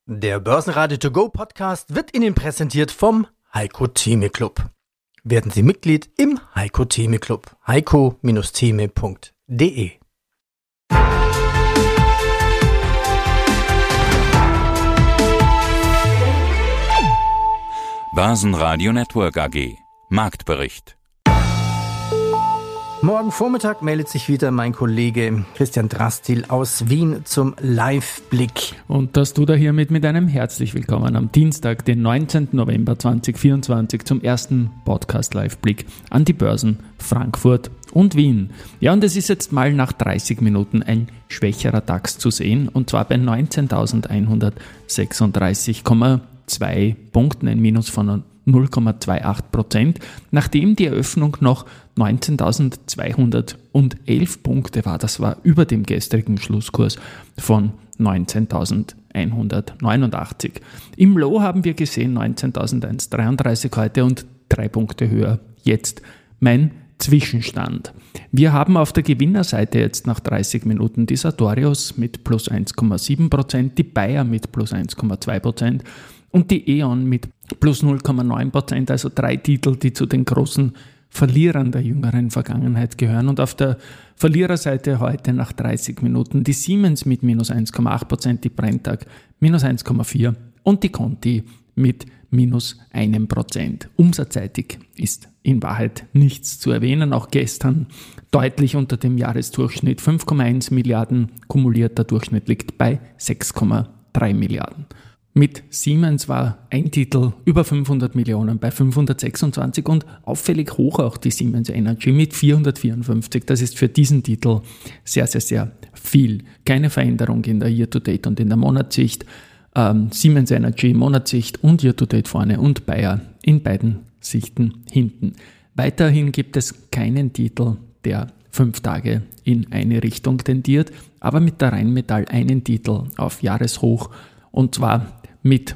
Der Börsenradio To Go Podcast wird Ihnen präsentiert vom Heiko Theme Club. Werden Sie Mitglied im Heiko Theme Club. heiko-theme.de. Börsenradio Network AG. Marktbericht. Morgen Vormittag meldet sich wieder mein Kollege Christian Drastil aus Wien zum Live-Blick. Und das tut er hiermit mit einem herzlich willkommen am Dienstag, den 19. November 2024 zum ersten Podcast-Live-Blick an die Börsen Frankfurt und Wien. Ja, und es ist jetzt mal nach 30 Minuten ein schwächerer DAX zu sehen, und zwar bei 19.136,2 Punkten, ein Minus von 0,28%, nachdem die Eröffnung noch 19.211 Punkte war. Das war über dem gestrigen Schlusskurs von 19.189. Im Low haben wir gesehen 19.133 heute und 3 Punkte höher jetzt mein Zwischenstand. Wir haben auf der Gewinnerseite jetzt nach 30 Minuten die Sartorius mit plus 1,7%, die Bayer mit plus 1,2% und die E.ON mit plus 0,9%, also 3 Titel, die zu den großen Verlierern der jüngeren Vergangenheit gehören. Und auf der Verliererseite heute nach 30 Minuten die Siemens mit minus 1,8%, die Brenntag minus 1,4% und die Conti mit minus 1%. Umsatzseitig ist in Wahrheit nichts zu erwähnen. Auch gestern deutlich unter dem Jahresdurchschnitt. 5,1 Milliarden kumulierter Durchschnitt liegt bei 6,3 Milliarden. Mit Siemens war ein Titel über 500 Millionen bei 526 und auffällig hoch auch die Siemens Energy mit 454. Das ist für diesen Titel sehr, sehr, sehr viel. Keine Veränderung in der Year-to-Date und in der Monatssicht. Siemens Energy Monatssicht und Year-to-Date vorne und Bayer in beiden Sichten hinten. Weiterhin gibt es keinen Titel, der 5 Tage in eine Richtung tendiert, aber mit der Rheinmetall einen Titel auf Jahreshoch, und zwar mit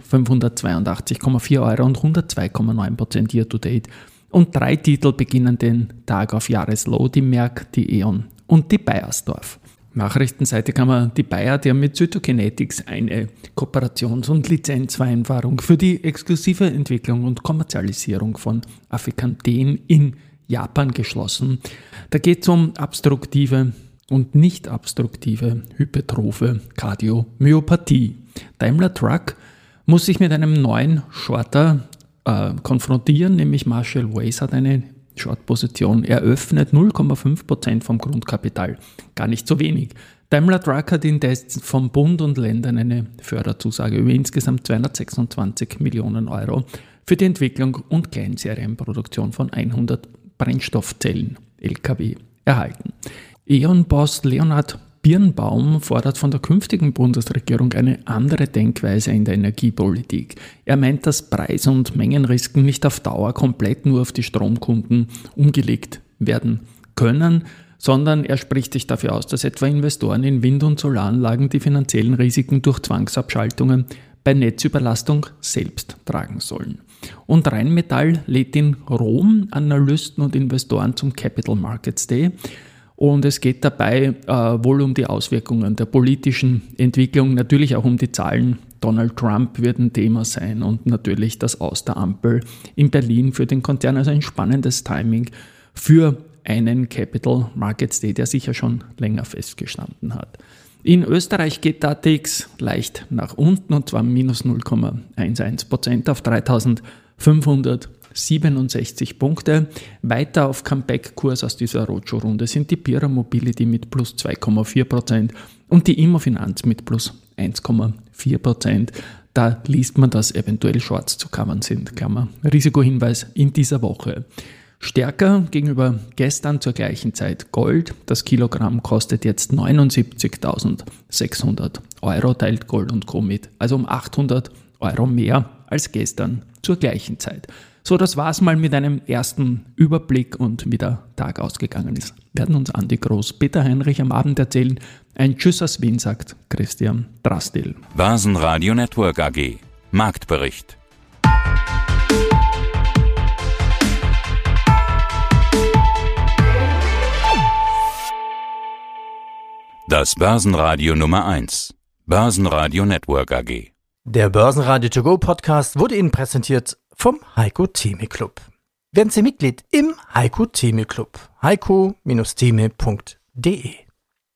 582,4 Euro und 102,9% Year-to-Date. Und 3 Titel beginnen den Tag auf Jahreslow, die Merck, die E.ON und die Bayersdorf. Nachrichtenseite kann man die Bayer, die haben mit Cytokinetics eine Kooperations- und Lizenzvereinbarung für die exklusive Entwicklung und Kommerzialisierung von Aficamten in Japan geschlossen. Da geht es um obstruktive und nicht obstruktive hypertrophe Kardiomyopathie. Daimler Truck muss sich mit einem neuen Shorter konfrontieren, nämlich Marshall Wace hat eine Short-Position eröffnet, 0,5% vom Grundkapital, gar nicht so wenig. Daimler Truck hat indes vom Bund und Ländern eine Förderzusage über insgesamt 226 Millionen Euro für die Entwicklung und Kleinserienproduktion von 100 Brennstoffzellen LKW erhalten. E.ON-Boss Leonhard Birnbaum fordert von der künftigen Bundesregierung eine andere Denkweise in der Energiepolitik. Er meint, dass Preis- und Mengenrisiken nicht auf Dauer komplett nur auf die Stromkunden umgelegt werden können, sondern er spricht sich dafür aus, dass etwa Investoren in Wind- und Solaranlagen die finanziellen Risiken durch Zwangsabschaltungen bei Netzüberlastung selbst tragen sollen. Und Rheinmetall lädt in Rom Analysten und Investoren zum Capital Markets Day. Und es geht dabei wohl um die Auswirkungen der politischen Entwicklung, natürlich auch um die Zahlen. Donald Trump wird ein Thema sein und natürlich das Aus der Ampel in Berlin für den Konzern. Also ein spannendes Timing für einen Capital Markets Day, der sicher schon länger festgestanden hat. In Österreich geht der ATX leicht nach unten, und zwar minus 0,11% auf 3.567 Punkte. Weiter auf Comeback-Kurs aus dieser Roadshow-Runde sind die Pira Mobility mit plus 2,4% und die Immofinanz mit plus 1,4%. Da liest man, dass eventuell Shorts zu covern sind. Klammer. Risikohinweis in dieser Woche. Stärker gegenüber gestern zur gleichen Zeit Gold. Das Kilogramm kostet jetzt 79.600 Euro, teilt Gold und Co. mit. Also um 800 Euro mehr als gestern zur gleichen Zeit. So, das war's mal mit einem ersten Überblick und wie der Tag ausgegangen ist. Werden uns Andi Groß, Peter Heinrich am Abend erzählen. Ein Tschüss aus Wien, sagt Christian Drastil. Börsenradio Network AG. Marktbericht. Das Börsenradio Nummer 1. Börsenradio Network AG. Der Börsenradio To Go Podcast wurde Ihnen präsentiert vom Heiko Theme Club. Werden Sie Mitglied im Heiko Theme Club. heiko-theme.de